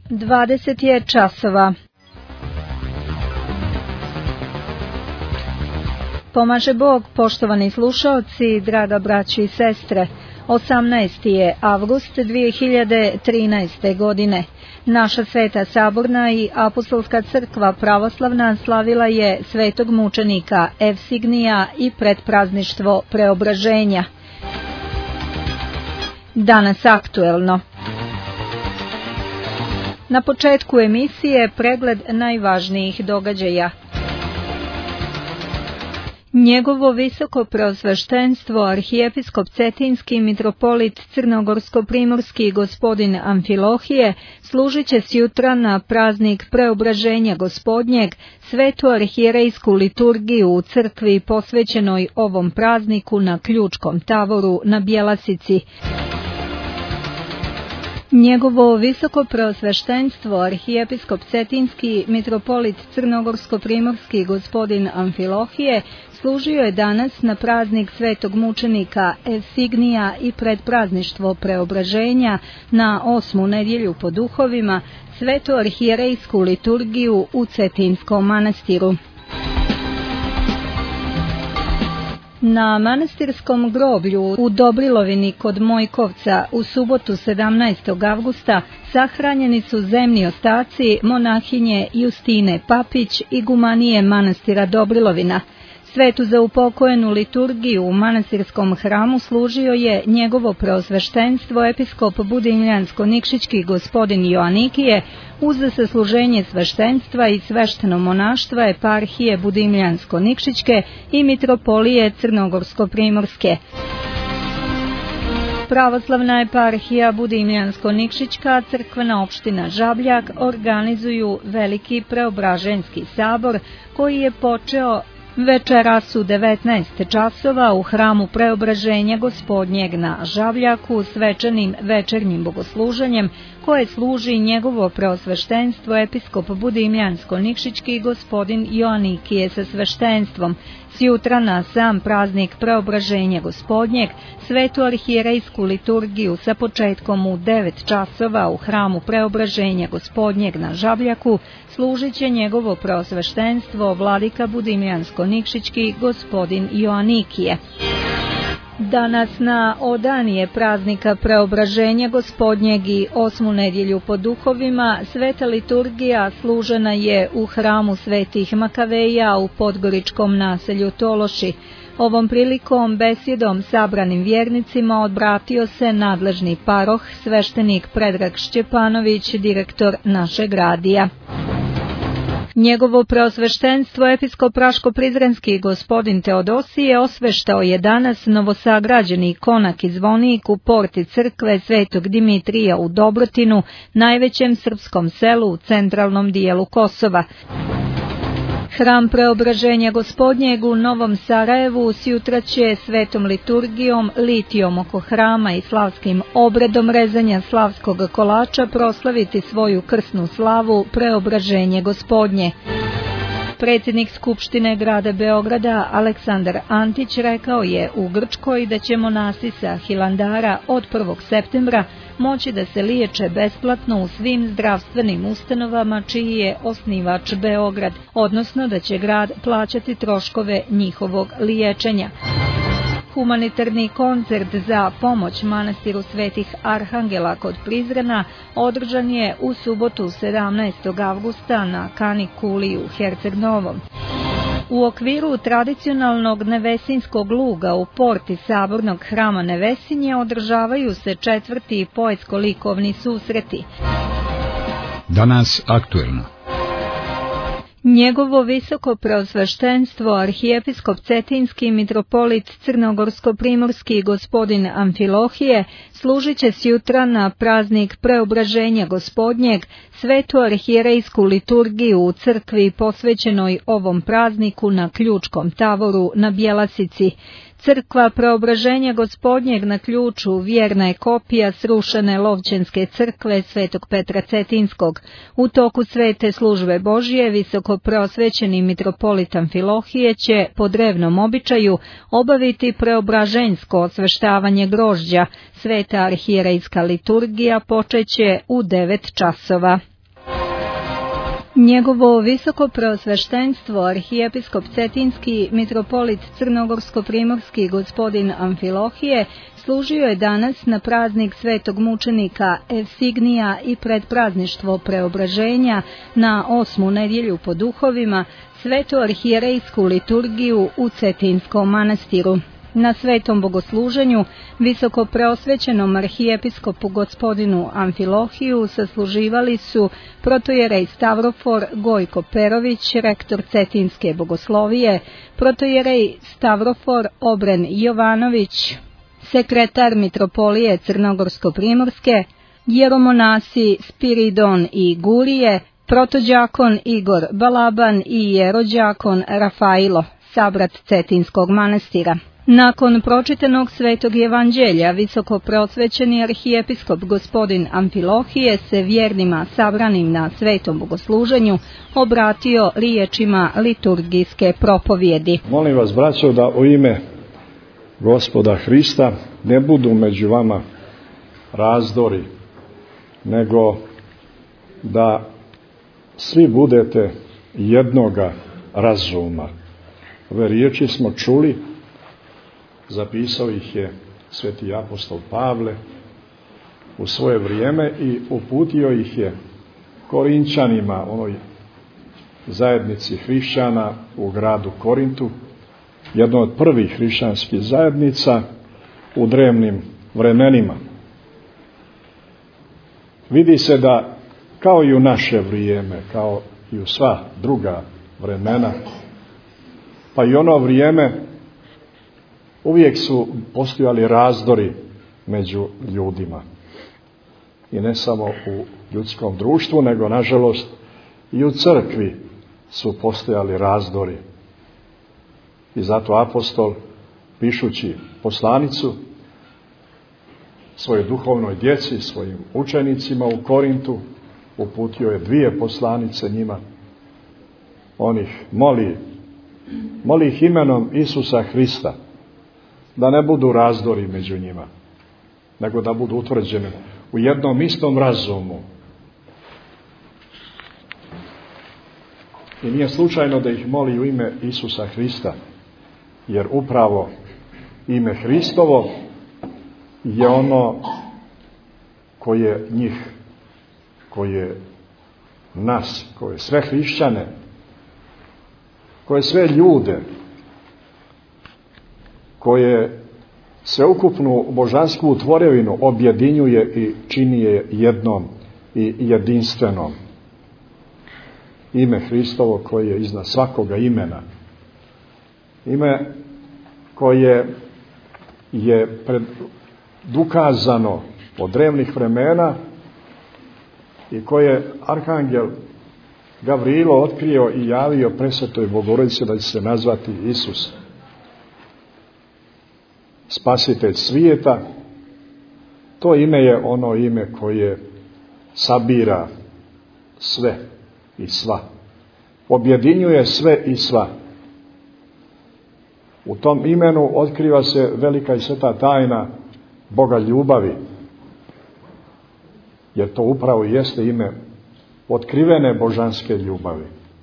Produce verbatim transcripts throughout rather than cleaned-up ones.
dvadeset je časova. Pomaže Bog, poštovani slušaoci, draga braći i sestre. osamnaesti je avgust dvije hiljade trinaeste. godine. Naša Sveta Saborna i Apostolska crkva pravoslavna slavila je svetog mučenika Evsignija i predprazništvo Preobraženja. Danas aktuelno. Na početku emisije pregled najvažnijih događaja. Njegovo visoko preosveštenstvo arhijepiskop Cetinski mitropolit Crnogorsko-primorski gospodin Amfilohije služit će sjutra na praznik Preobraženja Gospodnjeg svetu arhijerejsku liturgiju u crkvi posvećenoj ovom prazniku na Ključkom tavoru na Bjelasici. Njegovo visoko preosveštenstvo arhijepiskop Cetinski mitropolit Crnogorsko-primorski gospodin Amfilohije služio je danas na praznik svetog mučenika Evsignija i predprazništvo Preobraženja na osmu nedjelju po duhovima svetu arhijerejsku liturgiju u Cetinskom manastiru. Na manastirskom groblju u Dobrilovini kod Mojkovca u subotu sedamnaestog avgusta sahranjeni su zemni ostaci monahinje Justine Papić i gumanije manastira Dobrilovina. Svetu za upokojenu liturgiju u manastirskom hramu služio je njegovo preosveštenstvo episkop Budimljansko-Nikšićki gospodin Joanikije uz sasluženje sveštenstva i svešteno monaštva eparhije Budimljansko-Nikšićke i mitropolije Crnogorsko-primorske. Pravoslavna eparhija Budimljansko-Nikšićka, crkvena opština Žabljak organizuju veliki preobraženjski sabor koji je počeo večeras u devetnaest časova u hramu Preobraženja Gospodnjeg na Žabljaku svečanim večernjim bogosluženjem koje služi njegovo preosveštenstvo episkop Budimljansko-Nikšićki gospodin Joanikije sa sveštenstvom. Sjutra na sam praznik Preobraženja Gospodnjeg svetu arhijerejsku liturgiju sa početkom u devet časova u hramu Preobraženja Gospodnjeg na Žabljaku služit će njegovo preosveštenstvo vladika Budimljansko-Nikšićki gospodin Joanikije. Danas na odanije praznika Preobraženja Gospodnjeg i osmu nedjelju po duhovima sveta liturgija služena je u hramu Svetih Makaveja u podgoričkom naselju Tološi. Ovom prilikom besjedom sabranim vjernicima odbratio se nadležni paroh sveštenik Predrag Šćepanović, direktor našeg radija. Njegovo preosveštenstvo episkop Raško-Prizrenski gospodin Teodosije osveštao je danas novosagrađeni konak i zvonik u porti crkve Svetog Dimitrija u Dobrotinu, najvećem srpskom selu u centralnom dijelu Kosova. Hram Preobraženja Gospodnjeg u Novom Sarajevu sjutra će svetom liturgijom, litijom oko hrama i slavskim obredom rezanja slavskog kolača proslaviti svoju krsnu slavu Preobraženje Gospodnje. Predsjednik Skupštine grada Beograda Aleksandar Antić rekao je u Grčkoj da će monasi sa Hilandara od prvog septembra moći da se liječe besplatno u svim zdravstvenim ustanovama čiji je osnivač Beograd, odnosno da će grad plaćati troškove njihovog liječenja. Humanitarni koncert za pomoć manastiru Svetih Arhangela kod Prizrena održan je u subotu sedamnaestog avgusta na Kani Kuli u Herceg Novom. U okviru tradicionalnog nevesinskog luga u porti Sabornog hrama Nevesinje održavaju se četvrti poetsko-likovni susreti. Danas aktuelno. Njegovo visoko preosveštenstvo arhijepiskop Cetinski mitropolit Crnogorsko-primorski gospodin Amfilohije služit će sjutra na praznik Preobraženja Gospodnjeg svetu arhijerejsku liturgiju u crkvi posvećenoj ovom prazniku na Ključkom tavoru na Bjelasici. Crkva Preobraženja Gospodnjeg na Ključu vjerna je kopija srušene Lovćenske crkve Svetog Petra Cetinskog. U toku svete službe Božije visoko preosvećeni mitropolit Amfilohije će po drevnom običaju obaviti preobraženjsko osveštavanje grožđa. Sveta arhijerejska liturgija počeće u devet časova. Njegovo visoko preosveštenstvo, arhijepiskop Cetinski, mitropolit Crnogorsko-primorski gospodin Amfilohije, služio je danas na praznik svetog mučenika Evsignija i predprazništvo preobraženja na osmu nedjelju po duhovima, svetu arhijerejsku liturgiju u Cetinskom manastiru. Na svetom bogosluženju visoko preosvećenom arhijepiskopu gospodinu Amfilohiju sasluživali su protojerej Stavrofor Gojko Perović, rektor Cetinske bogoslovije, protojerej Stavrofor Obren Jovanović, sekretar mitropolije Crnogorsko-primorske, jeromonasi Spiridon i Gurije, protođakon Igor Balaban i jerođakon Rafailo, sabrat Cetinskog manastira. Nakon pročitanog svetog evanđelja, visoko preosvećeni arhijepiskop gospodin Amfilohije se vjernima sabranim na svetom bogosluženju obratio riječima liturgijske propovjedi. Molim vas, braćo, da u ime Gospoda Hrista ne budu među vama razdori, nego da svi budete jednoga razuma. Ove riječi smo čuli, zapisao ih je sveti apostol Pavle u svoje vrijeme i uputio ih je Korinčanima, onoj zajednici hrišćana u gradu Korintu, jedno od prvih hrišćanskih zajednica u drevnim vremenima. Vidi se da kao i u naše vrijeme, kao i u sva druga vremena, pa i ono vrijeme, uvijek su postojali razdori među ljudima. I ne samo u ljudskom društvu, nego nažalost i u crkvi su postojali razdori. I zato apostol, pišući poslanicu svojoj duhovnoj djeci, svojim učenicima u Korintu, uputio je dvije poslanice njima. On ih moli, moli ih imenom Isusa Hrista, da ne budu razdori među njima, nego da budu utvrđeni u jednom istom razumu. I nije slučajno da ih moli u ime Isusa Hrista, jer upravo ime Hristovo je ono koje njih, koje nas, koje sve hrišćane, koje sve ljude, koje sveukupnu božansku tvorevinu objedinjuje i čini je jednom i jedinstvenom. Ime Hristovo koje je iznad svakoga imena. Ime koje je dokazano od drevnih vremena i koje arhangel Gavrilo otkrio i javio presvetoj Bogorodici da će se nazvati Isus, spasitelj svijeta. To ime je ono ime koje sabira sve i sva, objedinjuje sve i sva. U tom imenu otkriva se velika i sveta tajna Boga ljubavi, jer to upravo jeste ime otkrivene božanske ljubavi.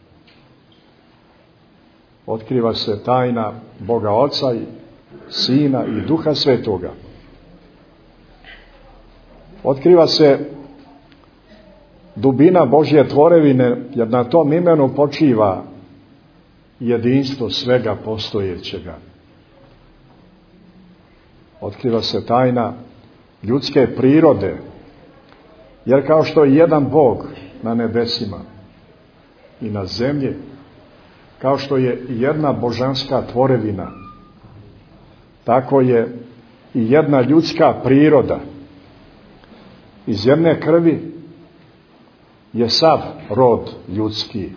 Otkriva se tajna Boga Oca i Sina i Duha Svetoga. Otkriva se dubina Božje tvorevine, jer na tom imenu počiva jedinstvo svega postojećega. Otkriva se tajna ljudske prirode, jer kao što je jedan Bog na nebesima i na zemlji, kao što je jedna božanska tvorevina, tako je i jedna ljudska priroda. Iz jedne krvi je sav rod ljudski.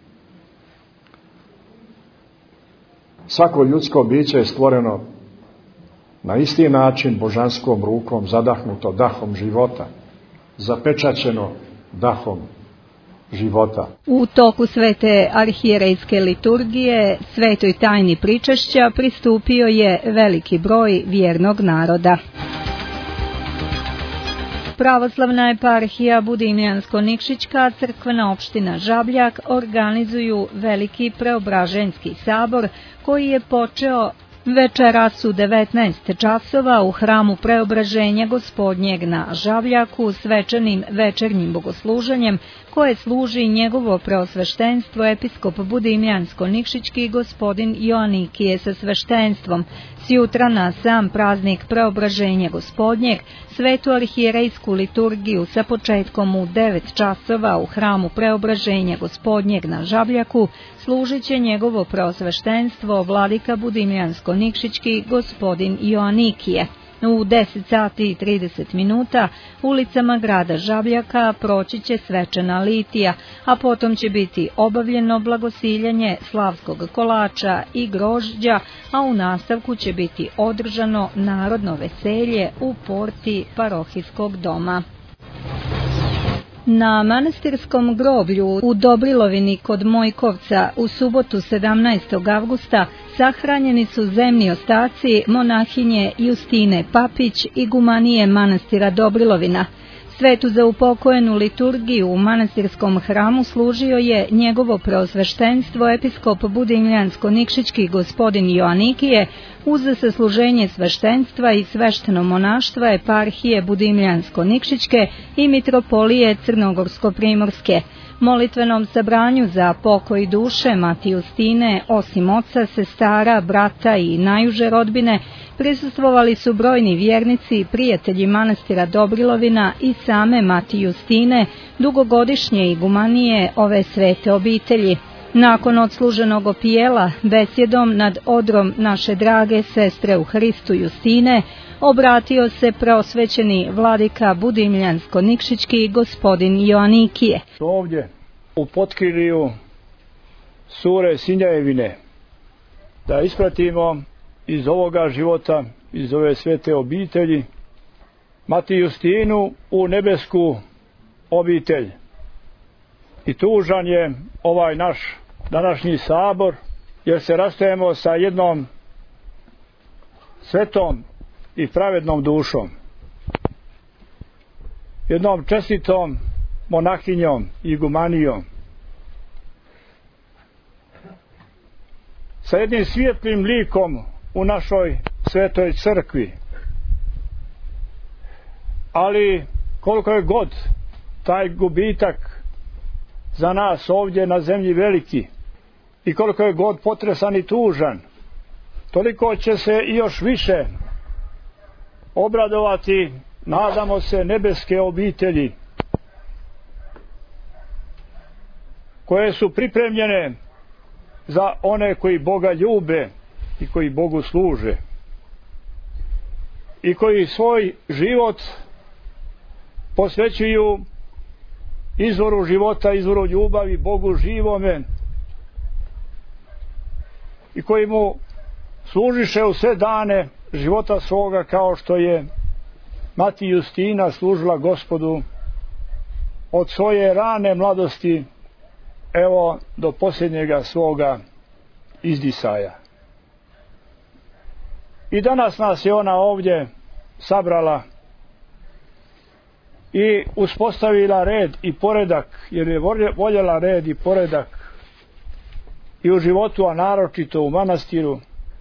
Svako ljudsko biće je stvoreno na isti način božanskom rukom, zadahnuto dahom života, zapečaćeno dahom života. U toku svete arhijerejske liturgije svetoj tajni pričašća pristupio je veliki broj vjernog naroda. Pravoslavna eparhija Budimljansko-Nikšićka crkvena opština Žabljak organizuju veliki preobraženski sabor koji je počeo večeras u devetnaest časova u hramu Preobraženja Gospodnjeg na Žabljaku svečanim večernjim bogosluženjem koje služi njegovo preosveštenstvo episkop Budimljansko-Nikšićki gospodin Joanikije sa sveštenstvom. Sjutra na sam praznik Preobraženja Gospodnjeg svetu arhijerejsku liturgiju sa početkom u devet časova u hramu Preobraženja Gospodnjeg na Žabljaku služit će njegovo preosveštenstvo vladika Budimljansko-Nikšićki gospodin Joanikije. U deset sati i trideset minuta ulicama grada Žabljaka proći će svečana litija, a potom će biti obavljeno blagosiljanje slavskog kolača i grožđa, a u nastavku će biti održano narodno veselje u porti parohijskog doma. Na manastirskom groblju u Dobrilovini kod Mojkovca u subotu sedamnaestog avgusta sahranjeni su zemni ostaci monahinje Justine Papić i gumanije manastira Dobrilovina. Svetu za upokojenu liturgiju u manastirskom hramu služio je njegovo preosveštenstvo episkop Budimljansko-Nikšićki gospodin Joanikije uz sasluženje sveštenstva i svešteno monaštva eparhije Budimljansko-Nikšićke i mitropolije Crnogorsko-Primorske. Molitvenom sabranju za pokoj duše mati Justine, osim oca, sestara, brata i najuže rodbine, prisustvovali su brojni vjernici, prijatelji manastira Dobrilovina i same mati Justine, dugogodišnje igumanije ove svete obitelji. Nakon odsluženog opijela, besjedom nad odrom naše drage sestre u Hristu Justine, obratio se preosvećeni vladika Budimljansko-Nikšićki gospodin Joanikije. Ovdje u potkrilju sure Sinjajevine da ispratimo iz ovoga života, iz ove svete obitelji, mati Justinu u nebesku obitelj. I tužan je ovaj naš današnji sabor, jer se rastajemo sa jednom svetom i pravednom dušom, jednom čestitom monahinjom i igumanijom, sa jednim svijetlim likom u našoj svetoj crkvi. Ali koliko je god taj gubitak za nas ovdje na zemlji veliki i koliko je god potresan i tužan, toliko će se i još više obradovati, nadamo se, nebeske obitelji koje su pripremljene za one koji Boga ljube i koji Bogu služe i koji svoj život posvećuju izvoru života, izvoru ljubavi, Bogu živome i koji mu služiše u sve dane života svoga, kao što je mati Justina služila Gospodu od svoje rane mladosti evo do posljednjega svoga izdisaja. I danas nas je ona ovdje sabrala i uspostavila red i poredak, jer je voljela red i poredak i u životu, a naročito u manastiru.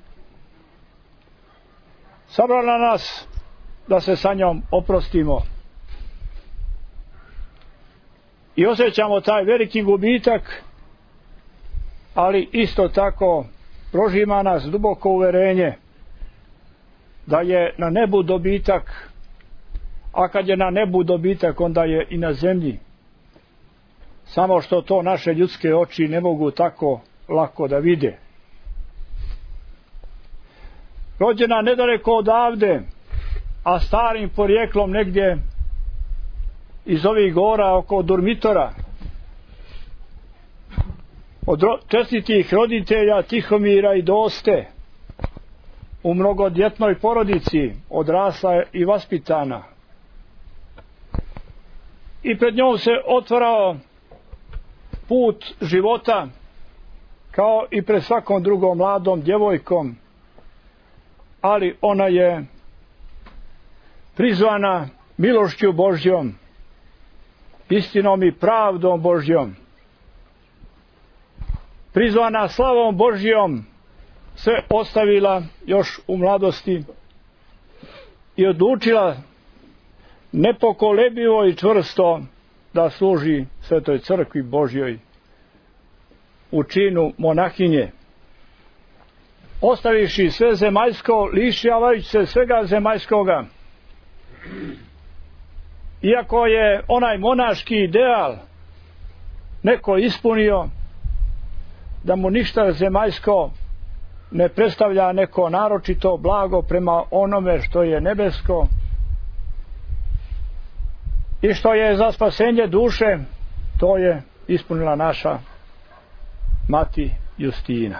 Sabrala nas da se sa njom oprostimo i osjećamo taj veliki gubitak, ali isto tako prožima nas duboko uverenje da je na nebu dobitak, a kad je na nebu dobitak, onda je i na zemlji. Samo što to naše ljudske oči ne mogu tako lako da vide. Rođena nedaleko odavde, a starim porijeklom negdje iz ovih gora oko Durmitora, od čestitih roditelja Tihomira i Doste, u mnogodjetnoj porodici, odrasla i vaspitana. I pred njom se otvarao put života, kao i pred svakom drugom mladom djevojkom, ali ona je prizvana milošću Božjom, istinom i pravdom Božjom, prizvana slavom Božjom, sve ostavila još u mladosti i odlučila nepokolebljivo i čvrsto da služi Svetoj crkvi Božjoj u činu monahinje. Ostaviši sve zemaljsko, lišavajući se svega zemaljskoga. Iako je onaj monaški ideal neko ispunio, da mu ništa zemaljsko ne predstavlja neko naročito blago prema onome što je nebesko i što je za spasenje duše, to je ispunila naša mati Justina.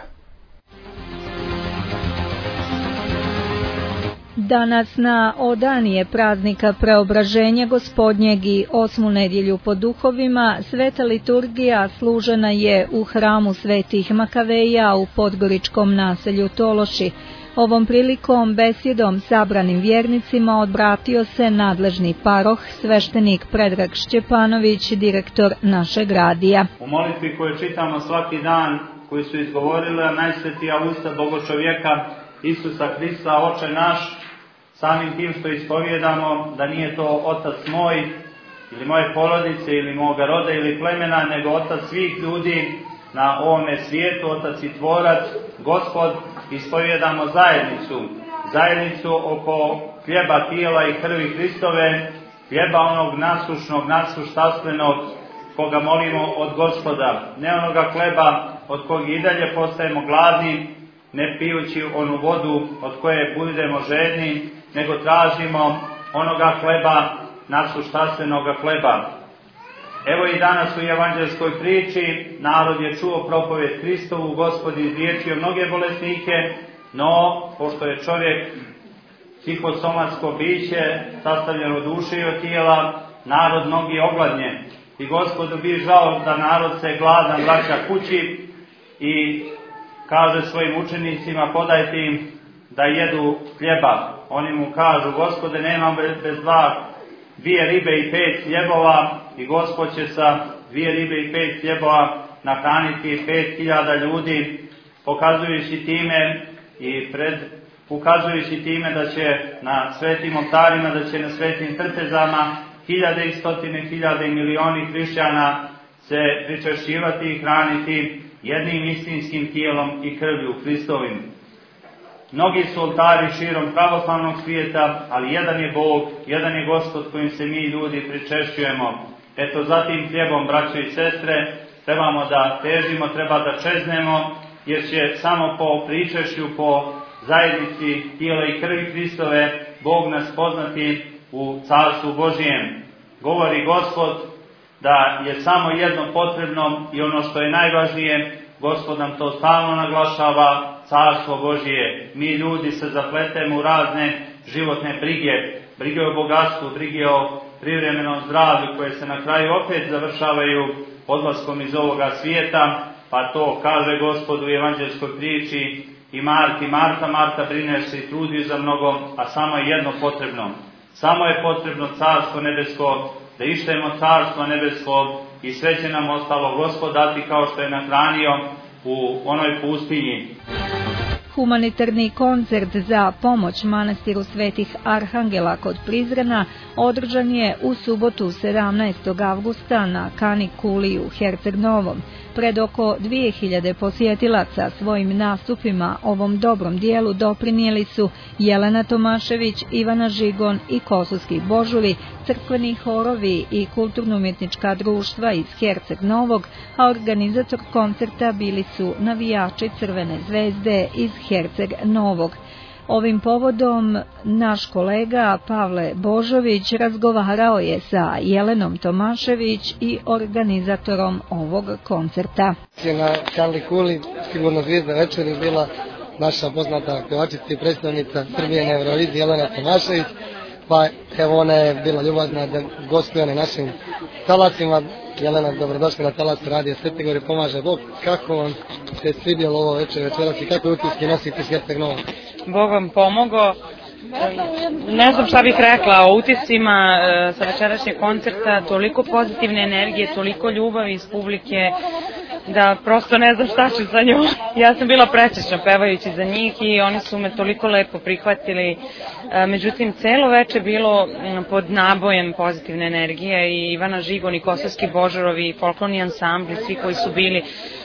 Danas na odanije praznika Preobraženja Gospodnjeg i osmu nedjelju po duhovima, sveta liturgija služena je u hramu Svetih Makaveja u podgoričkom naselju Tološi. Ovom prilikom besjedom sabranim vjernicima odbratio se nadležni paroh, sveštenik Predrag Šćepanović, direktor našeg radija. U molitvi koju čitamo svaki dan, koju su izgovorila najsvetija usta Bogočovjeka Isusa Hrista, Oče naš, samim tim što ispovjedamo da nije to Otac moj ili moje porodice ili moga roda ili plemena, nego Otac svih ljudi na ovome svijetu, Otac i Tvorac, Gospod, ispovjedamo zajednicu, zajednicu oko hljeba, tijela i krvi Hristove, hljeba onog nasušnog, nasuštastvenog, koga molimo od Gospoda, ne onoga hleba od kog i dalje postajemo gladni, ne pijući onu vodu od koje budemo žedni, nego tražimo onoga hleba, nasuštanstvenoga hleba. Evo i danas u evanđelskoj priči narod je čuo propovjed Hristovu, Gospod izliječio mnoge bolesnike, no pošto je čovjek psihosomatsko biće, sastavljeno duše i od tijela, narod mnogi ogladnje. I Gospodu bi žao da narod se gladan vraća kući i kaže svojim učenicima, podajte im da jedu hljeba. Oni mu kažu, Gospode, nemam bez dva, dvije ribe i pet hljebova, i Gospod će sa dvije ribe i pet hljebova nahraniti pet hiljada ljudi, pokazujući time i pred, ukazujući time da će na svetim oltarima, da će na svetim trpezama hiljade i stotine hiljade i milioni hrišćana se pričešćivati i hraniti jednim istinskim tijelom i krvlju Hristovim. Mnogi su oltari širom pravoslavnog svijeta, ali jedan je Bog, jedan je Gospod kojim se mi ljudi pričešćujemo. Eto, zatim hljebom, braćo i sestre, trebamo da težimo, treba da čeznemo, jer će samo po pričešću, po zajednici tijela i krvi Hristove, Bog nas poznati u Carstvu Božijem. Govori Gospod da je samo jedno potrebno i ono što je najvažnije, Gospod nam to stalno naglašava, Carstvo Božije. Mi ljudi se zapletemo u razne životne brige, brige o bogatstvu, brige o privremenom zdravlju, koje se na kraju opet završavaju odlaskom iz ovoga svijeta, pa to kaže Gospod u evanđelskoj priči i Marti, Marta, Marta, brineš se i trudi za mnogo, a samo je jedno potrebno. Samo je potrebno Carstvo nebesko, da ištemo Carstvo nebesko i sve će nam ostalo Gospod dati kao što je nahranio u onoj pustinji. Humanitarni koncert za pomoć manastiru Svetih Arhangela kod Prizrena održan je u subotu sedamnaestog avgusta na Kani Kuli u Herceg Novom. Pred oko dvije hiljade posjetilaca svojim nastupima ovom dobrom dijelu doprinijeli su Jelena Tomašević, Ivana Žigon i Kosovski Božuli, crkveni horovi i kulturno-umjetnička društva iz Herceg Novog, a organizator koncerta bili su navijači Crvene zvezde iz Herceg Novog. Ovim povodom naš kolega Pavle Božović razgovarao je sa Jelenom Tomašević i organizatorom ovog koncerta. Na Kali Kuli sigurno zvijezda večeri bila naša poznata pjevačica i predstavnica Srbije na Euroviziji Jelena Tomašević, pa evo ona je bila ljubazna da gostuje na našim talacima. Jelena, dobrodošli na talac radija Sveti Gor i pomaže Bog. Kako vam se svidjelo ovo večer večeras i kako utiske nosite s Herceg Novog? Bog vam pomogao, Ne znam šta bih rekla o utiscima sa večerašnjeg koncerta, toliko pozitivne energije, toliko ljubavi iz publike, da prosto ne znam šta ću sa njom. Ja sam bila presrećna pevajući za njih i oni su me toliko lepo prihvatili. Međutim, celo veče bilo pod nabojem pozitivne energije i Ivana Žigon i Kosovski Božarovi i folklorni ansambli, svi koji su bili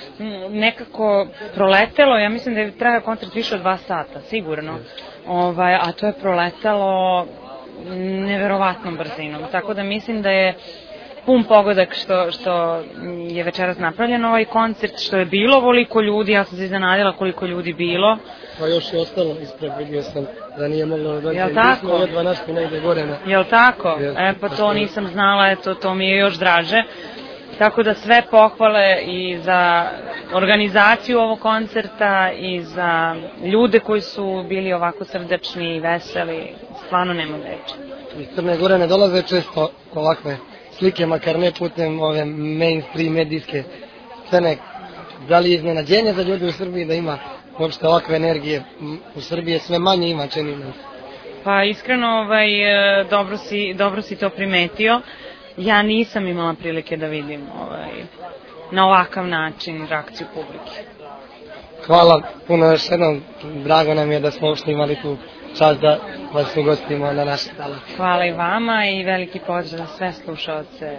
nekako proletelo. Ja mislim da je trajao koncert više od dva sata, sigurno. Ovaj, a to je proletalo neverovatnom brzinom. Tako da mislim da je pun pogodak što, što je večeras napravljen ovaj koncert, što je bilo ovoliko ljudi, ja sam se iznenadila koliko ljudi bilo. Pa još je ostalo ispred, vidio sam da nije moglo da dođe. Jel tako? Mi smo jedva našli negde gore. Na... Jel tako? E pa to nisam znala, eto, to mi je još draže. Tako da sve pohvale i za organizaciju ovog koncerta i za ljude koji su bili ovako srdačni i veseli, stvarno nema reči. Iz Crne Gore ne dolaze često ovakve slike, makar ne putem ove mainstream medijske scene. Da li je iznenađenje za ljudi u Srbiji da ima uopšte ovakve energije? U Srbiji sve manje ima, čini nam. Pa iskreno, ovaj, dobro si, dobro si to primetio. Ja nisam imala prilike da vidim ovaj, na ovakav način reakciju publike. Hvala puno još jednom, drago nam je da smo uopšte imali tu čast da vas ugostimo na naše tala. Hvala i vama i veliki pozdrav za sve slušaoce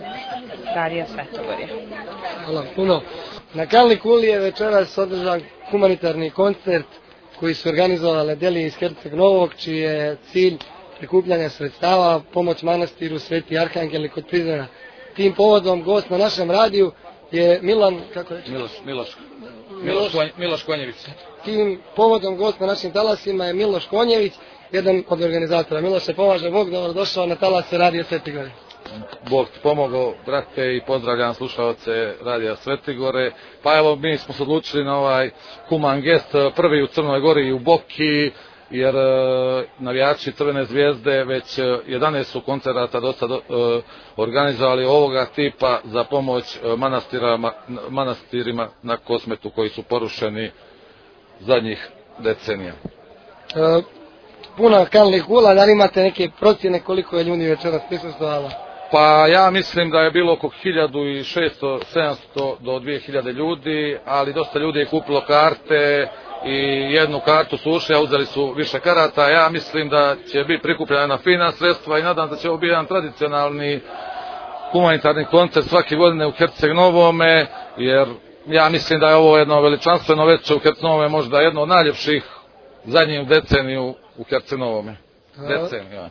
Radija Svetogorje. Hvala puno. Na Kalni kuli je večeras održan humanitarni koncert koji su organizovale Delije iz Herceg Novog, čiji je cilj prikupljanja sredstava, pomoć manastiru Sveti Arhangeli kod Prizrena. Tim povodom gost na našem radiju je Milan, kako reći? Miloš, Miloš, Miloš, Miloš, Miloš Konjević. Tim povodom gost na našim talasima je Miloš Konjević, jedan od organizatora. Miloše, pomaže Bog, dobrodošao na talase Radija Svetigore. Bog ti pomogao, brate, i pozdravljam slušalce Radija Svetigore. Pa evo, mi smo se odlučili na ovaj human gest, prvi u Crnoj Gori i u Boki, jer e, navijači Crvene zvijezde već jedanaest su koncerata do sad e, organizovali ovoga tipa za pomoć manastirama, manastirima na Kosmetu koji su porušeni zadnjih decenija. E, puna Kalni kula, da li imate neke procjene koliko je ljudi večeras prisustvovalo? Pa ja mislim da je bilo oko hiljadu šesto do sedamsto do dvije hiljade ljudi, ali dosta ljudi je kupilo karte i jednu kartu su ušli, a uzeli su više karata. Ja mislim da će biti prikupljena fina sredstva i nadam da će ovo biti jedan tradicionalni humanitarni koncert svake godine u Herceg Novome, jer ja mislim da je ovo jedno veličanstveno veče u Herceg Novome, možda jedno od najljepših zadnjih deceniju u Herceg Novome. Decenija.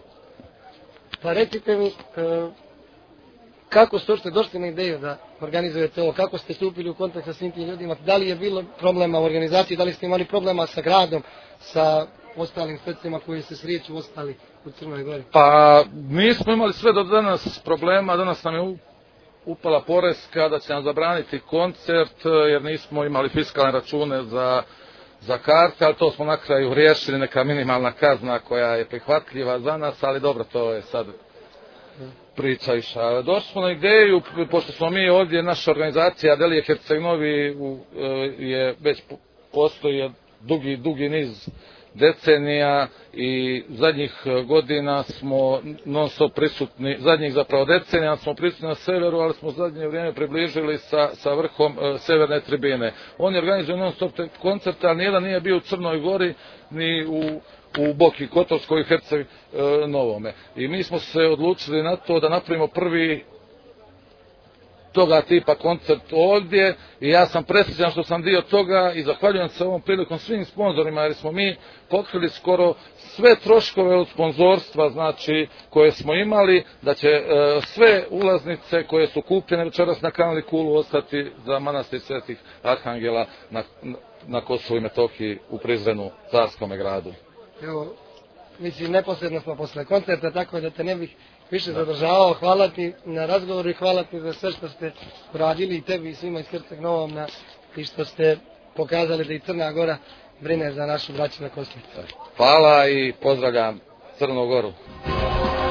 Pa recite mi, kako ste uopšte došli na ideju da organizujete ovo, kako ste stupili u kontakt sa svim tim ljudima, da li je bilo problema u organizaciji, da li ste imali problema sa gradom, sa ostalim sredstvima koji se sreću ostali u Crnoj Gori? Pa nismo imali sve do danas problema, danas nam je upala poreska da će nam zabraniti koncert jer nismo imali fiskalne račune za, za karte, ali to smo na kraju riješili, neka minimalna kazna koja je prihvatljiva za nas, ali dobro, to je sad priča iša. Došli smo na ideju, pošto smo mi ovdje, naša organizacija Delije Herceg Novi je već postoji dugi, dugi niz decenija i zadnjih godina smo non stop prisutni, zadnjih zapravo decenija smo prisutni na severu, ali smo zadnje vrijeme približili sa, sa vrhom e, severne tribine. Oni organizuju non stop koncerte, ali nijedan nije bio u Crnoj Gori ni u, u Boki Kotorskoj i Herceg e, Novome. I mi smo se odlučili na to da napravimo prvi toga tipa koncert ovdje i ja sam presrećan što sam dio toga i zahvaljujem se ovom prilikom svim sponzorima jer smo mi pokrili skoro sve troškove od sponzorstva, znači koje smo imali, da će e, sve ulaznice koje su kupljene večeras na Kalni kulu ostati za manastir Svetih Arhangela na, na Kosovu i Metohiji u Prizrenu, carskome gradu. Evo, mislim, neposredno smo posle koncerta, tako da te ne bih više zadržavao. Hvala ti na razgovoru i hvala ti za sve što ste uradili i tebi i svima iz Herceg Novom na, i što ste pokazali da i Crna Gora brine za našu braću na Kosmetu. Hvala i pozdravljam Crnu Goru.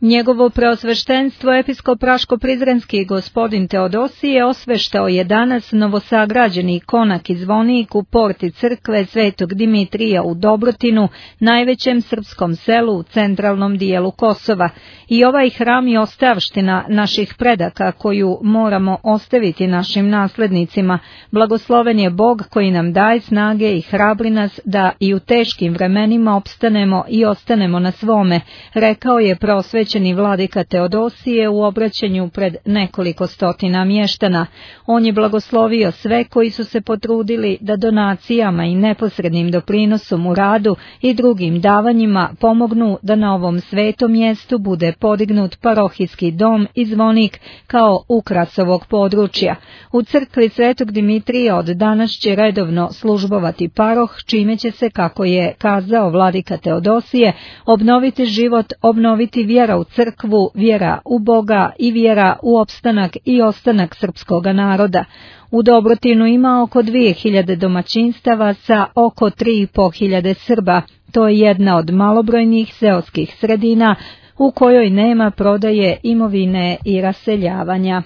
Njegovo preosveštenstvo episkop Raško-Prizrenski gospodin Teodosije osveštao je danas novosagrađeni konak i zvonik u porti crkve Svetog Dimitrija u Dobrotinu, najvećem srpskom selu u centralnom dijelu Kosova. I ovaj hram je ostavština naših predaka koju moramo ostaviti našim naslednicima. Blagosloven je Bog koji nam daje snage i hrabri nas da i u teškim vremenima opstanemo i ostanemo na svome, rekao je preosvećeni vladika Teodosije u obraćanju pred nekoliko stotina mještana. On je blagoslovio sve koji su se potrudili da donacijama i neposrednim doprinosom u radu i drugim davanjima pomognu da na ovom svetom mjestu bude podignut parohijski dom i zvonik kao ukras ovog područja. U crkvi Svetog Dimitrija od danas će redovno službovati paroh, čime će se, kako je kazao vladika Teodosije, obnoviti život, obnoviti vjera u crkvu, vjera u Boga i vjera u opstanak i ostanak srpskog naroda. U Dobrotinu ima oko dvije hiljade domaćinstava sa oko tri i po hiljade Srba. To je jedna od malobrojnih seoskih sredina u kojoj nema prodaje imovine i raseljavanja.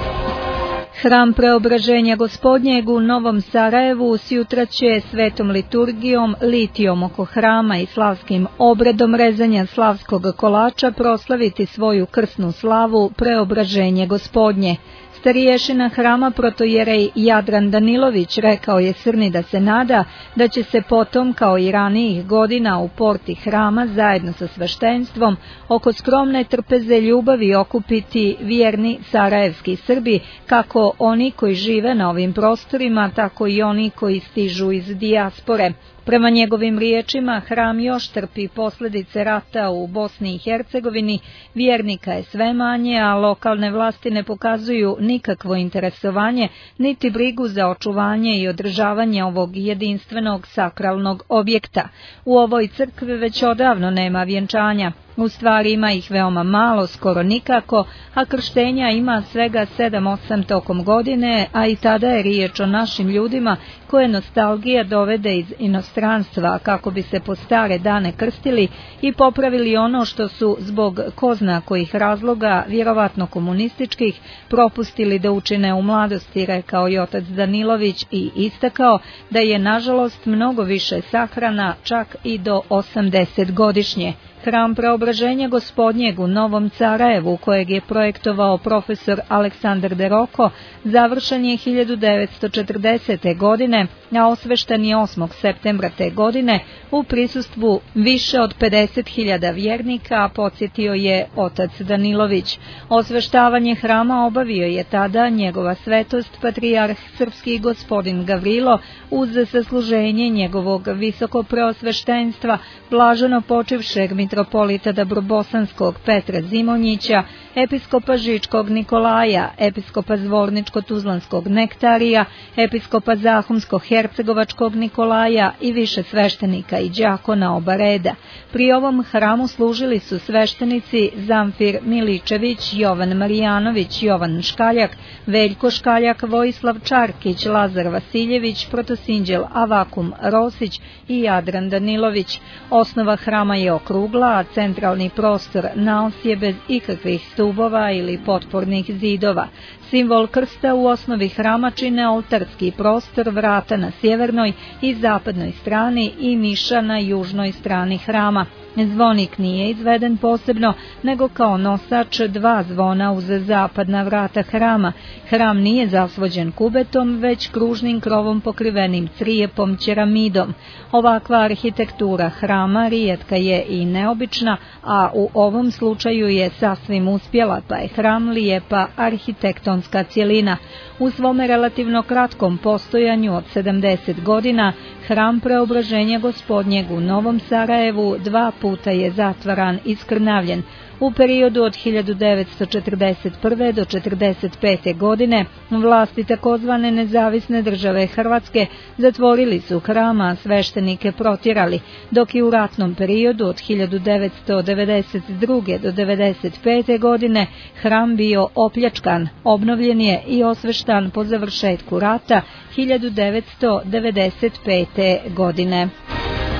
Hram Preobraženja Gospodnjeg u Novom Sarajevu sjutra će svetom liturgijom, litijom oko hrama i slavskim obredom rezanja slavskog kolača proslaviti svoju krsnu slavu Preobraženje Gospodnje. Stariješina hrama protojerej Jadran Danilović rekao je Srni da se nada da će se potom, kao i ranijih godina, u porti hrama zajedno sa sveštenstvom oko skromne trpeze ljubavi okupiti vjerni sarajevski Srbi, kako oni koji žive na ovim prostorima, tako i oni koji stižu iz dijaspore. Prema njegovim riječima, hram još trpi posljedice rata u Bosni i Hercegovini, vjernika je sve manje, a lokalne vlasti ne pokazuju nikakvo interesovanje, niti brigu za očuvanje i održavanje ovog jedinstvenog sakralnog objekta. U ovoj crkvi već odavno nema vjenčanja. U stvari ima ih veoma malo, skoro nikako, a krštenja ima svega sedam osam tokom godine, a i tada je riječ o našim ljudima koje nostalgija dovede iz inostranstva kako bi se po stare dane krstili i popravili ono što su zbog ko zna kojih razloga, vjerovatno komunističkih, propustili da učine u mladosti, rekao je otac Danilović i istakao da je nažalost mnogo više sahrana, čak i do osamdeset godišnje. Hram Preobraženja Gospodnjeg u Novom Sarajevu, kojeg je projektovao profesor Aleksandar Deroko, završen je hiljadu devetsto četrdesete. godine, a osvešten je osmog septembra te godine u prisustvu više od pedeset hiljada vjernika, podsjetio je otac Danilović. Osveštavanje hrama obavio je tada njegova svetost patrijarh srpski gospodin Gavrilo uz sasluženje njegovog visoko preosveštenstva, blaženo počivšeg mitropolita Dabrobosanskog Petra Zimonjića, episkopa Žičkog Nikolaja, episkopa Zvorničko-Tuzlanskog Nektarija, episkopa Zahumsko-Hercegovačkog Nikolaja i više sveštenika i đakona oba reda. Pri ovom hramu služili su sveštenici Zamfir Miličević, Jovan Marijanović, Jovan Škaljak, Veljko Škaljak, Vojislav Čarkić, Lazar Vasiljević, protosinđel Avakum Rosić i Jadran Danilović. Osnova hrama je okrugla, a centralni prostor naos je bez ikakvih stubova ili potpornih zidova. Simbol krsta u osnovi hrama čine oltarski prostor, vrata na sjevernoj i zapadnoj strani i miša na južnoj strani hrama. Zvonik nije izveden posebno, nego kao nosač dva zvona uz zapadna vrata hrama. Hram nije zasvođen kubetom, već kružnim krovom pokrivenim crijepom ćeramidom. Ovakva arhitektura hrama rijetka je i neobična, a u ovom slučaju je sasvim uspjela, pa je hram lijepa arhitektonska cjelina. U svome relativno kratkom postojanju od sedamdeset godina, hram Preobraženja Gospodnjeg u Novom Sarajevu dva puta je zatvaran i skrnavljen. U periodu od hiljadu devetsto četrdeset prve. do četrdeset pete. godine vlasti takozvane nezavisne države Hrvatske zatvorili su hram, a sveštenike protjerali, dok je u ratnom periodu od hiljadu devetsto devedeset druge. do devedeset pete. godine hram bio opljačkan, obnovljen je i osveštan po završetku rata hiljadu devetsto devedeset pete. godine.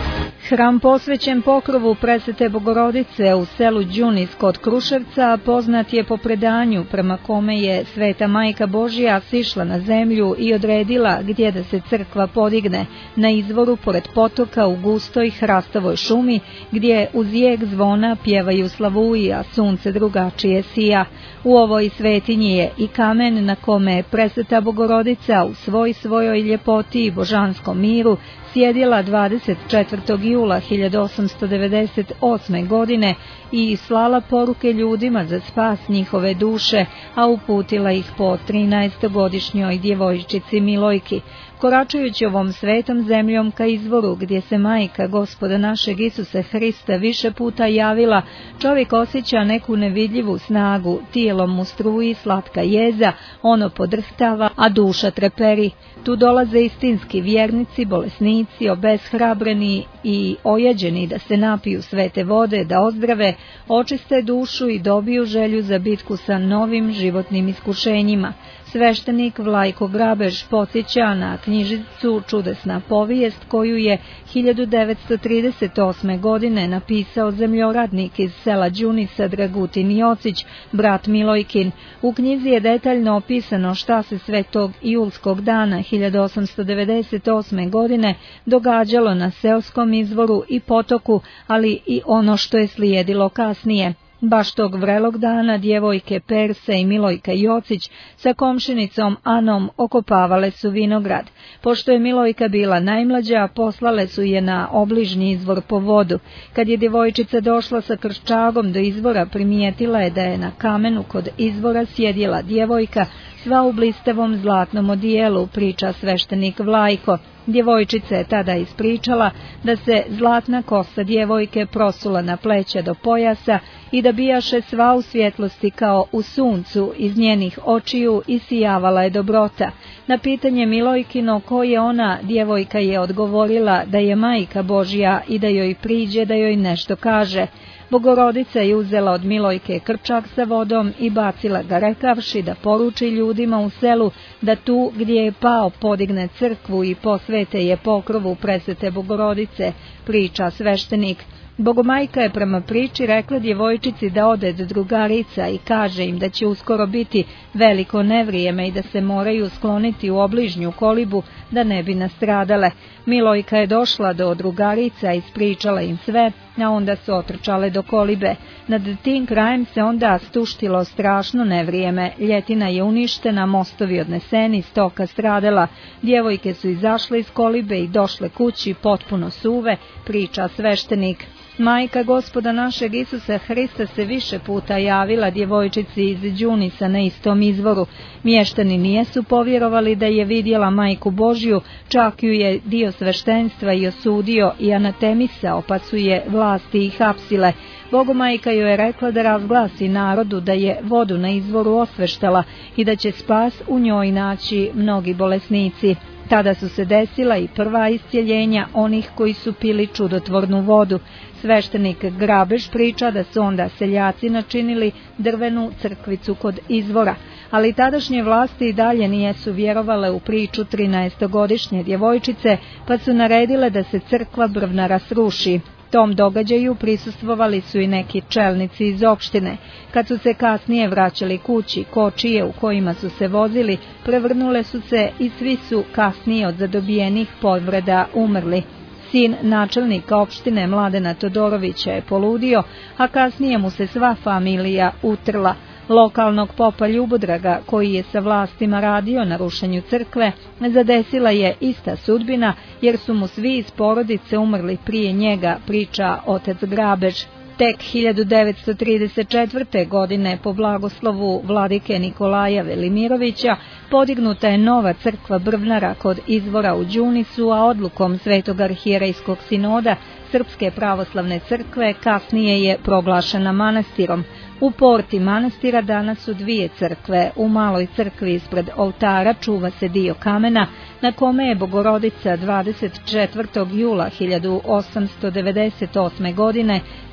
Hram posvećen pokrovu Presvete Bogorodice u selu Đunis kod Kruševca poznat je po predanju prema kome je Sveta Majka Božja sišla na zemlju i odredila gdje da se crkva podigne, na izvoru pored potoka u gustoj hrastovoj šumi, gdje uz jeg zvona pjevaju slavuji, a sunce drugačije sija. U ovoj svetinji je i kamen na kome Presveta Bogorodica u svoj svojoj ljepoti i božanskom miru sjedila dvadeset četvrtog jula hiljadu osamsto devedeset osme. godine i slala poruke ljudima za spas njihove duše, a uputila ih po trinaestogodišnjoj djevojčici Milojki. Koračajući ovom svetom zemljom ka izvoru gdje se Majka Gospoda našeg Isusa Hrista više puta javila, čovjek osjeća neku nevidljivu snagu, tijelom mu struji slatka jeza, ono podrhtava, a duša treperi. Tu dolaze istinski vjernici, bolesnici, obeshrabreni i ojađeni da se napiju svete vode, da ozdrave, očiste dušu i dobiju želju za bitku sa novim životnim iskušenjima. Sveštenik Vlajko Grabež podsjeća na knjižicu Čudesna povijest koju je hiljadu devetsto trideset osme. godine napisao zemljoradnik iz sela Đunisa Dragutin Jocić, brat Milojkin. U knjizi je detaljno opisano šta se sve tog julskog dana hiljadu osamsto devedeset osme. godine događalo na seoskom izvoru i potoku, ali i ono što je slijedilo kasnije. Baš tog vrelog dana djevojke Perse i Milojka Jocić sa komšinicom Anom okopavale su vinograd. Pošto je Milojka bila najmlađa, poslale su je na obližnji izvor po vodu. Kad je djevojčica došla sa krščagom do izvora, primijetila je da je na kamenu kod izvora sjedila djevojka, sva u blistavom zlatnom odijelu, priča sveštenik Vlajko. Djevojčica je tada ispričala da se zlatna kosa djevojke prosula na pleća do pojasa i da bijaše sva u svjetlosti kao u suncu, iz njenih očiju isijavala je dobrota. Na pitanje Milojkino ko je ona, djevojka je odgovorila da je Majka Božja i da joj priđe da joj nešto kaže. Bogorodica je uzela od Milojke krčak sa vodom i bacila ga rekavši da poruči ljudima u selu da tu gdje je pao podigne crkvu i posvete je pokrovu Presvete Bogorodice, priča sveštenik. Bogomajka je prema priči rekla djevojčici da ode do drugarica i kaže im da će uskoro biti veliko nevrijeme i da se moraju skloniti u obližnju kolibu da ne bi nastradale. Milojka je došla do drugarica i ispričala im sve, a onda su otrčale do kolibe. Nad tim krajem se onda stuštilo strašno nevrijeme, ljetina je uništena, mostovi odneseni, stoka stradala. Djevojke su izašle iz kolibe i došle kući potpuno suve, priča sveštenik. Majka Gospoda našeg Isusa Hrista se više puta javila djevojčici iz Đunisa na istom izvoru. Mještani nijesu povjerovali da je vidjela Majku Božju, čak ju je dio sveštenstva i osudio i anatemisao, pa su je vlasti i hapsile. Bogomajka joj je rekla da razglasi narodu da je vodu na izvoru osveštala i da će spas u njoj naći mnogi bolesnici. Tada su se desila i prva iscjeljenja onih koji su pili čudotvornu vodu. Sveštenik Grabež priča da su onda seljaci načinili drvenu crkvicu kod izvora, ali tadašnje vlasti i dalje nijesu vjerovale u priču trinaestogodišnje djevojčice, pa su naredile da se crkva Brvnara sruši. Tom događaju prisustvovali su i neki čelnici iz opštine. Kad su se kasnije vraćali kući, kočije u kojima su se vozili prevrnule su se i svi su kasnije od zadobijenih povreda umrli. Sin načelnika opštine Mladena Todorovića je poludio, a kasnije mu se sva familija utrla. Lokalnog popa Ljubodraga, koji je sa vlastima radio na rušenju crkve, zadesila je ista sudbina, jer su mu svi iz porodice umrli prije njega, priča otac Grabež. Tek hiljadu devetsto trideset četvrte. godine po blagoslovu vladike Nikolaja Velimirovića podignuta je nova crkva Brvnara kod izvora u Đunisu, a odlukom Svetog arhijerejskog sinoda Srpske pravoslavne crkve kasnije je proglašena manastirom. U porti manastira danas su dvije crkve. U maloj crkvi ispred oltara čuva se dio kamena na kome je Bogorodica dvadeset četvrtog jula hiljadu osamsto devedeset osme. godine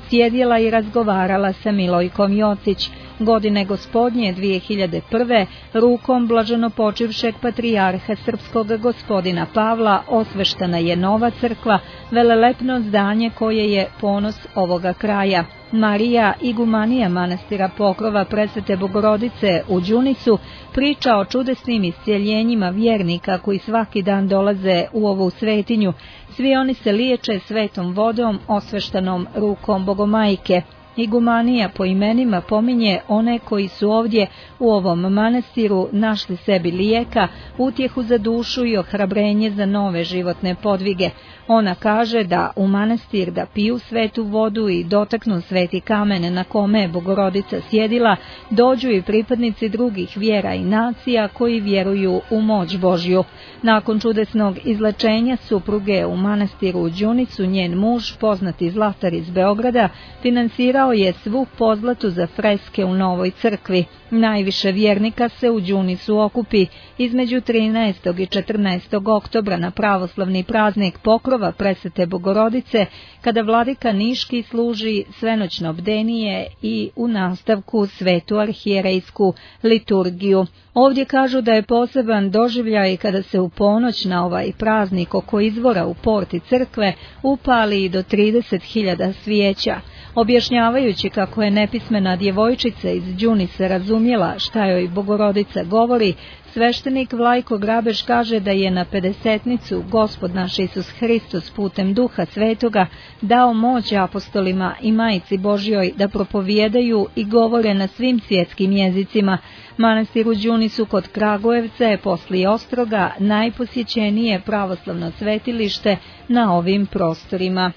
sjedjela i razgovarala sa Milojkom Jocić. Godine gospodnje dvije hiljade prve rukom blaženopočivšeg patrijarha srpskog gospodina Pavla osveštena je nova crkva, velelepno zdanje koje je ponos ovoga kraja. Marija, igumanija manastira Pokrova Presvete Bogorodice u Đunicu, priča o čudesnim iscijeljenjima vjernika koji svaki dan dolaze u ovu svetinju. Svi oni se liječe svetom vodom osveštanom rukom Bogomajke. Igumanija po imenima pominje one koji su ovdje u ovom manastiru našli sebi lijeka, utjehu za dušu i ohrabrenje za nove životne podvige. Ona kaže da u manastir da piju svetu vodu i dotaknu sveti kamen na kome je Bogorodica sjedila, dođu i pripadnici drugih vjera i nacija koji vjeruju u moć Božju. Nakon čudesnog izlečenja supruge u manastiru u Đunicu, njen muž, poznati zlatar iz Beograda, finansirao je svu pozlatu za freske u novoj crkvi. Najviše vjernika se u Đunicu okupi između trinaestog i četrnaestog oktobra na pravoslavni praznik Pokrova Presvete Bogorodice, kada vladika Niški služi svenoćno bdenije i u nastavku svetu arhijerejsku liturgiju. Ovdje kažu da je poseban doživljaj kada se u ponoć na ovaj praznik oko izvora u porti crkve upali i do trideset hiljada svijeća. Objašnjavajući kako je nepismena djevojčica iz Đunice razumjela šta joj Bogorodica govori, sveštenik Vlajko Grabež kaže da je na pedesetnicu Gospod naš Isus Hristos putem Duha Svetoga dao moć apostolima i Majici Božjoj da propovijedaju i govore na svim svjetskim jezicima. Manastir u Đunicu kod Kragujevca je poslije Ostroga najposjećenije pravoslavno svetilište na ovim prostorima.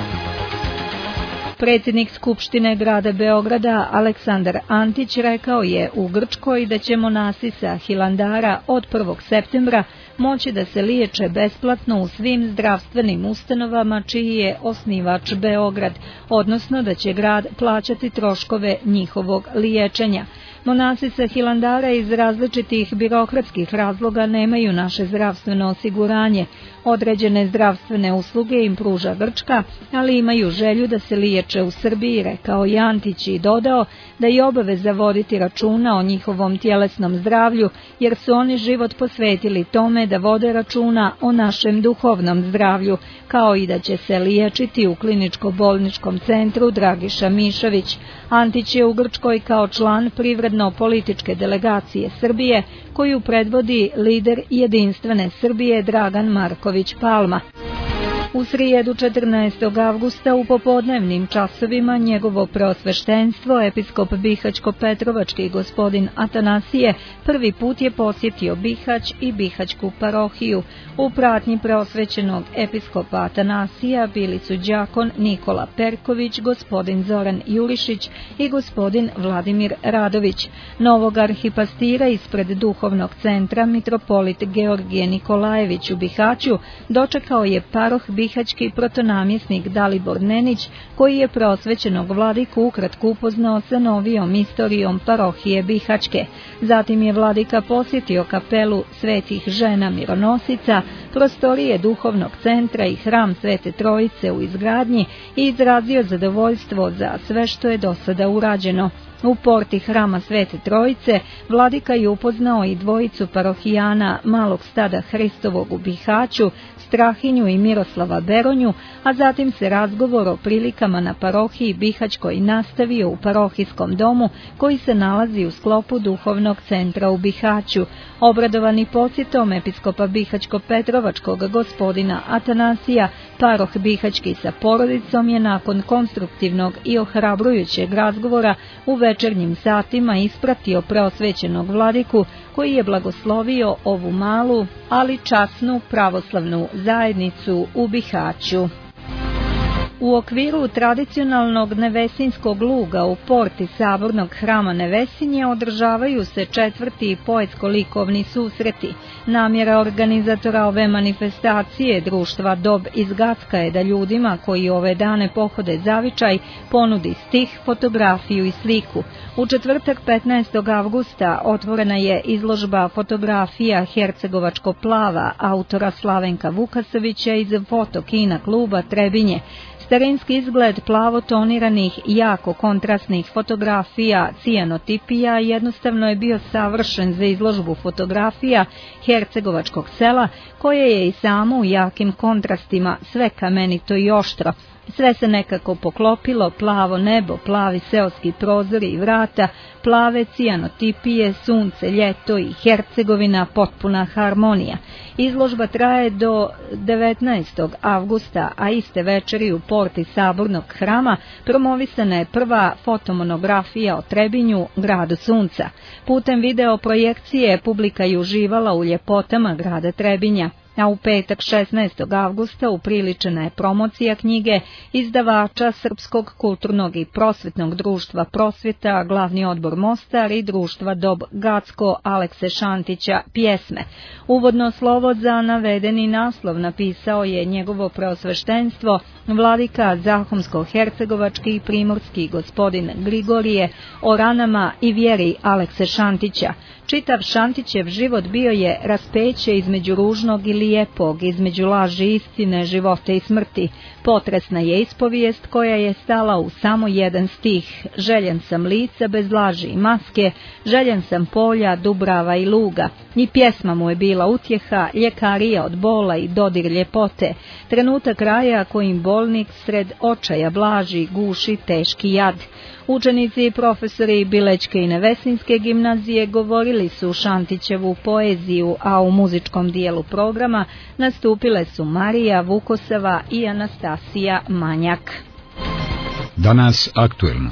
Predsjednik Skupštine grada Beograda Aleksandar Antić rekao je u Grčkoj da će monasi sa Hilandara od prvog septembra moći da se liječe besplatno u svim zdravstvenim ustanovama čiji je osnivač Beograd, odnosno da će grad plaćati troškove njihovog liječenja. Monasi sa Hilandara iz različitih birokratskih razloga nemaju naše zdravstveno osiguranje. Određene zdravstvene usluge im pruža Grčka, ali imaju želju da se liječe u Srbiji, rekao je Antić i dodao da je obaveza voditi računa o njihovom tjelesnom zdravlju, jer su oni život posvetili tome da vode računa o našem duhovnom zdravlju, kao i da će se liječiti u kliničko-bolničkom centru Dragiša Mišović. Antić je u Grčkoj kao član privredno-političke delegacije Srbije, koju predvodi lider Jedinstvene Srbije Dragan Marković Palma. U srijedu četrnaestog avgusta u popodnevnim časovima njegovo preosveštenstvo, episkop Bihaćko-Petrovački gospodin Atanasije, prvi put je posjetio Bihać i Bihaćku parohiju. U pratnji preosvećenog episkopa Atanasija bili su đakon Nikola Perković, gospodin Zoran Jurišić i gospodin Vladimir Radović. Novog arhipastira ispred duhovnog centra mitropolit Georgije Nikolajević u Bihaću dočekao je paroh bihaćki protonamjesnik Dalibor Nenić, koji je preosvećenog vladiku ukratko upoznao sa novijom istorijom parohije Bihaćke. Zatim je vladika posjetio kapelu Svetih žena mironosica, prostorije duhovnog centra i hram Svete Trojice u izgradnji i izrazio zadovoljstvo za sve što je do sada urađeno. U porti hrama Svete Trojice vladika je upoznao i dvojicu parohijana Malog stada Hristovog u Bihaću, Strahinju i Miroslava Beronju, a zatim se razgovor o prilikama na parohiji Bihaćkoj nastavio u parohijskom domu koji se nalazi u sklopu duhovnog centra u Bihaću. Obradovani posjetom episkopa Bihaćko-Petrovačkog gospodina Atanasija, paroh Bihaćki sa porodicom je nakon konstruktivnog i ohrabrujućeg razgovora u večernjim satima ispratio preosvećenog vladiku koji je blagoslovio ovu malu, ali časnu pravoslavnu zajednicu u Bihaću. U okviru tradicionalnog nevesinskog luga u porti Sabornog hrama Nevesinje održavaju se četvrti poetsko-likovni susreti. Namjera organizatora ove manifestacije društva Dob iz Gacka je da ljudima koji ove dane pohode zavičaj ponudi stih, fotografiju i sliku. U četvrtak petnaestog avgusta otvorena je izložba fotografija Hercegovačko plava autora Slavenka Vukasovića iz Fotokina kluba Trebinje. Starinski izgled plavo toniranih, jako kontrastnih fotografija cijanotipija jednostavno je bio savršen za izložbu fotografija hercegovačkog sela, koje je i samo u jakim kontrastima, sve kamenito i oštro. Sve se nekako poklopilo, plavo nebo, plavi seoski prozori i vrata, plave cijanotipije, sunce, ljeto i Hercegovina, potpuna harmonija. Izložba traje do devetnaestog avgusta, a iste večeri u porti Sabornog hrama promovisana je prva fotomonografija o Trebinju, gradu sunca. Putem video projekcije publika je uživala u ljepotama grada Trebinja. A u petak šesnaestog avgusta upriličena je promocija knjige izdavača Srpskog kulturnog i prosvetnog društva Prosvjeta, Glavni odbor Mostar i društva Dob Gacko Alekse Šantića Pjesme. Uvodno slovo za navedeni naslov napisao je njegovo preosveštenstvo vladika Zahumsko-hercegovački i primorski gospodin Grigorije o ranama i vjeri Alekse Šantića. Čitav Šantićev život bio je raspeće između ružnog i lijepog, između laži i istine, života i smrti. Potresna je ispovijest koja je stala u samo jedan stih. Željen sam lica bez laži i maske, željen sam polja, dubrava i luga. I pjesma mu je bila utjeha, ljekarija od bola i dodir ljepote. Trenutak kraja kojim bolnik sred očaja blaži, guši teški jad. Učenici i profesori Bilečke i Nevesinske gimnazije govorili su Šantićevu poeziju, a u muzičkom dijelu programa nastupile su Marija Vukosava i Anastasija Manjak. Danas aktuelno.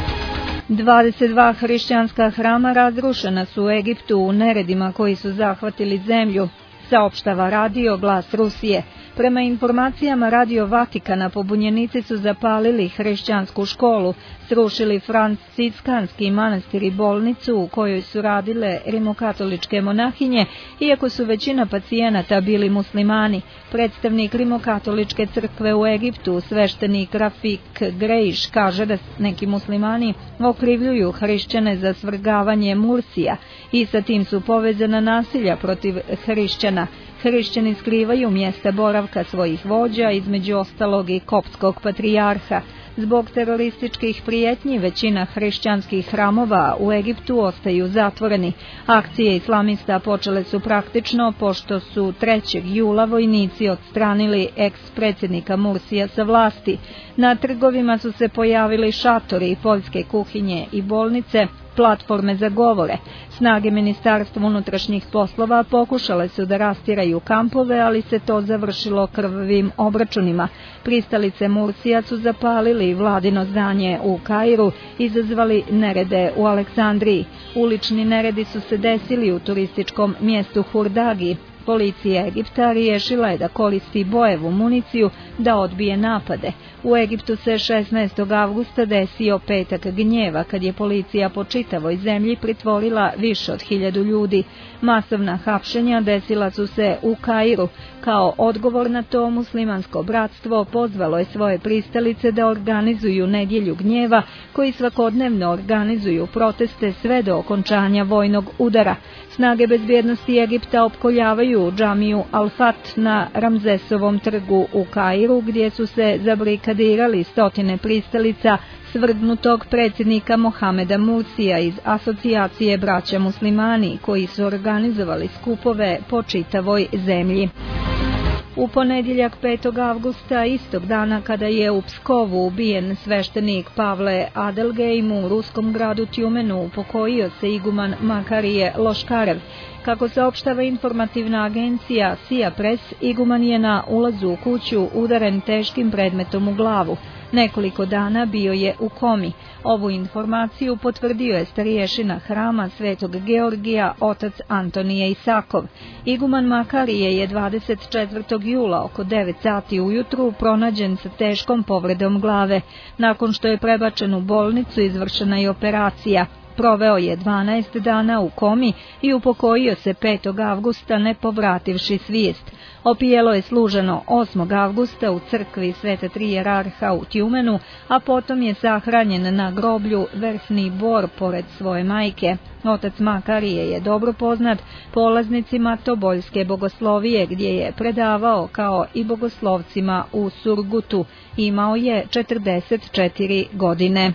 dvadeset dva hrišćanska hrama razrušena su u Egiptu u neredima koji su zahvatili zemlju, saopštava radio Glas Rusije. Prema informacijama Radio Vatikana, pobunjenici su zapalili hrišćansku školu, srušili franciskanski manastir i bolnicu u kojoj su radile rimokatoličke monahinje, iako su većina pacijenata bili muslimani. Predstavnik rimokatoličke crkve u Egiptu, sveštenik Rafik Grejiš, kaže da neki muslimani okrivljuju hrišćane za svrgavanje Mursija i sa tim su povezana nasilja protiv hrišćana. Hrišćani skrivaju mjesta boravka svojih vođa, između ostalog i koptskog patrijarha. Zbog terorističkih prijetnji većina hrišćanskih hramova u Egiptu ostaju zatvoreni. Akcije islamista počele su praktično pošto su trećeg jula vojnici odstranili eks-predsjednika Mursija sa vlasti. Na trgovima su se pojavili šatori, poljske kuhinje i bolnice, platforme za govore. Snage Ministarstva unutrašnjih poslova pokušale su da rastiraju kampove, ali se to završilo krvavim obračunima. Pristalice Mursija su zapalili vladino zdanje u Kairu, izazvali nerede u Aleksandriji. Ulični neredi su se desili u turističkom mjestu Hurdagi. Policija Egipta riješila je da koristi bojevu municiju da odbije napade. U Egiptu se šesnaestog avgusta desio petak gnjeva kad je policija po čitavoj zemlji pritvorila više od hiljadu ljudi. Masovna hapšenja desila su se u Kairu. Kao odgovor na to muslimansko bratstvo pozvalo je svoje pristalice da organizuju nedjelju gnjeva, koji svakodnevno organizuju proteste sve do okončanja vojnog udara. Snage bezbjednosti Egipta opkoljavaju džamiju Al-Fat na Ramzesovom trgu u Kairu, gdje su se zabrikadirali stotine pristalica svrgnutog predsjednika Mohameda Mursija iz asocijacije braća muslimani, koji su organizovali skupove po čitavoj zemlji. U ponedjeljak petog avgusta, istog dana kada je u Pskovu ubijen sveštenik Pavle Adelgeim, u ruskom gradu Tjumenu upokojio se iguman Makarije Loškarev. Kako saopštava informativna agencija Sia Press, iguman je na ulazu u kuću udaren teškim predmetom u glavu. Nekoliko dana bio je u komi. Ovu informaciju potvrdio je starješina hrama Svetog Georgija, otac Antonije Isakov. Iguman Makarije je dvadeset četvrtog jula oko devet sati ujutru pronađen sa teškom povredom glave. Nakon što je prebačen u bolnicu, izvršena je operacija. proveo je dvanaest dana u komi i upokojio se petog avgusta ne povrativši svijest. Opijelo je služeno osmog avgusta u crkvi Svete Tri Jerarha u Tjumenu, a potom je sahranjen na groblju Vrhni Bor pored svoje majke. Otac Makarije je dobro poznat polaznicima Toboljske bogoslovije, gdje je predavao kao i bogoslovcima u Surgutu. Imao je četrdeset četiri godine.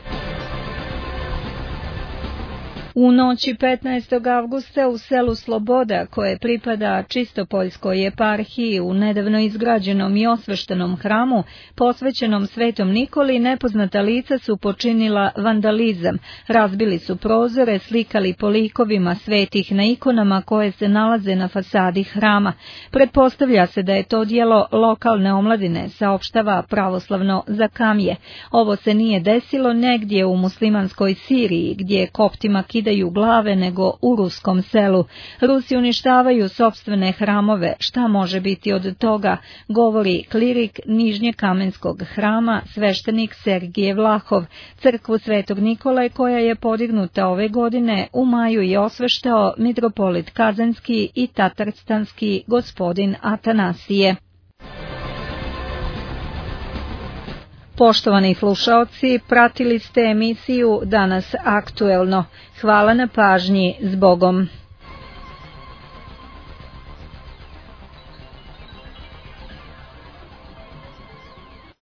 U noći petnaestog avgusta u selu Sloboda, koje pripada Čistopoljskoj eparhiji, u nedavno izgrađenom i osveštenom hramu posvećenom Svetom Nikoli, nepoznata lica su počinila vandalizam. Razbili su prozore, slikali po likovima svetih na ikonama koje se nalaze na fasadi hrama. Pretpostavlja se da je to djelo lokalne omladine, saopštava pravoslavno Zakamje. Ovo se nije desilo negdje u muslimanskoj Siriji, gdje koptima kidaju glave, nego u ruskom selu. Rusi uništavaju sopstvene hramove. Šta može biti od toga, govori klirik Nižnjekamenskog hrama, sveštenik Sergije Vlahov. Crkvu Svetog Nikole, koja je podignuta ove godine, u maju je osveštao mitropolit Kazanski i Tatarstanski gospodin Atanasije. Poštovani slušaoci, pratili ste emisiju Danas aktuelno. Hvala na pažnji, zbogom.